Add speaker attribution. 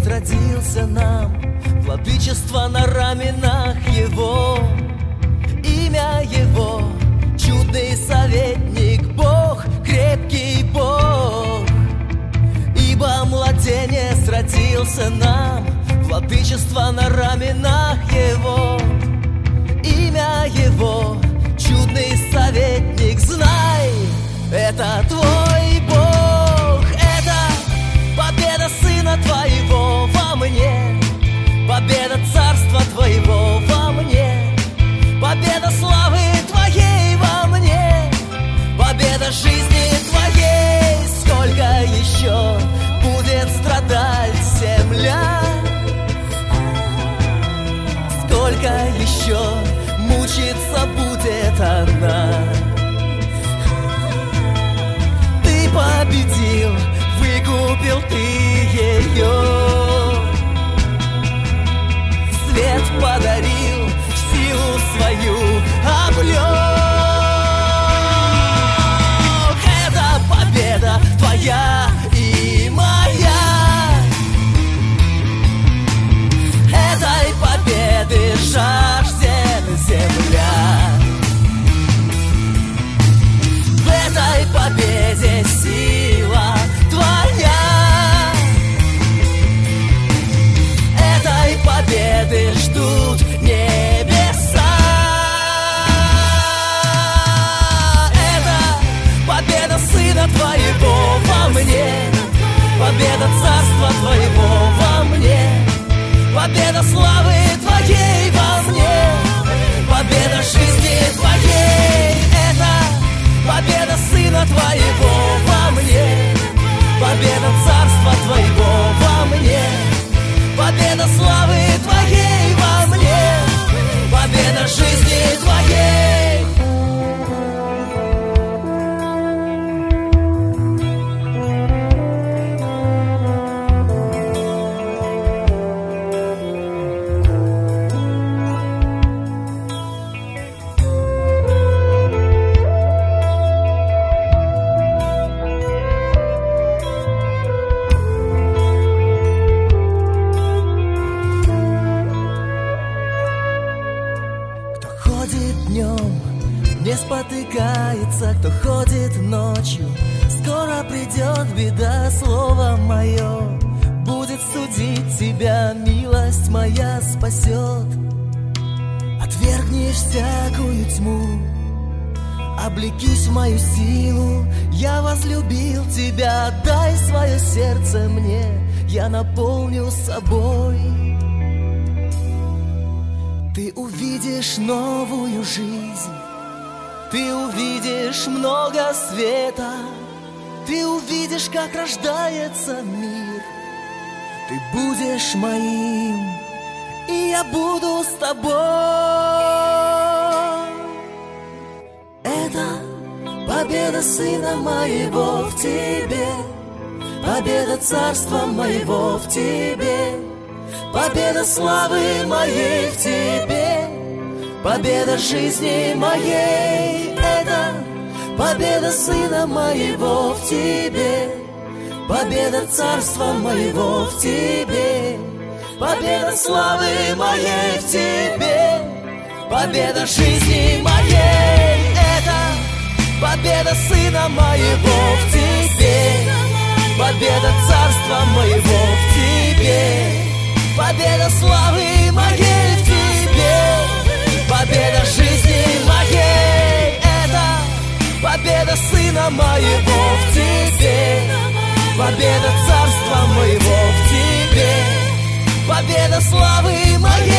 Speaker 1: родился нам, владычество на раменах его. Имя его — чудный советник, Бог, крепкий Бог. Ибо младенец родился нам, владычество на раменах его. Имя его — чудный советник. Знай, это твой Бог, это победа Сына Твоего во мне, победа Царства Твоего во мне, победа славы Твоей во мне, победа жизни Твоей. Сколько еще будет страдать земля, сколько еще мучиться будет она. Ты победил, выкупил ты ее, свет подарил, силу свою облёк. Это победа твоя и моя, этой победы жаждет земля. В этой победе сила твоя, этой победы ждут небеса. Это победа Сына Твоего во мне, победа Царства Твоего во мне, победа славы Твоей во мне, победа жизни Твоей. Это победа Сына Твоего во мне, победа Царства Твоего во мне, победа славы Твоей во мне, победа жизни Твоей. Не спотыкается, кто ходит ночью. Скоро придет беда, слово мое будет судить тебя, милость моя спасет. Отвергни всякую тьму, облекись в мою силу. Я возлюбил тебя, дай свое сердце мне, я наполню собой. Ты увидишь новую жизнь, ты увидишь много света, ты увидишь, как рождается мир. Ты будешь моим, и я буду с тобой. Это победа Сына Моего в тебе, победа Царства Моего в тебе, победа славы Моей в тебе, победа жизни Моей. Это победа Сына Моего в тебе, победа Царства Моего в тебе, победа славы Моей в тебе, победа жизни Моей. Это победа Сына Моего в тебе, победа Царства Моего в тебе, победа славы Моей в тебе, победа жизни Моей. Это победа Сына Моего в тебе, победа Царства Моего в тебе, победа славы Моей.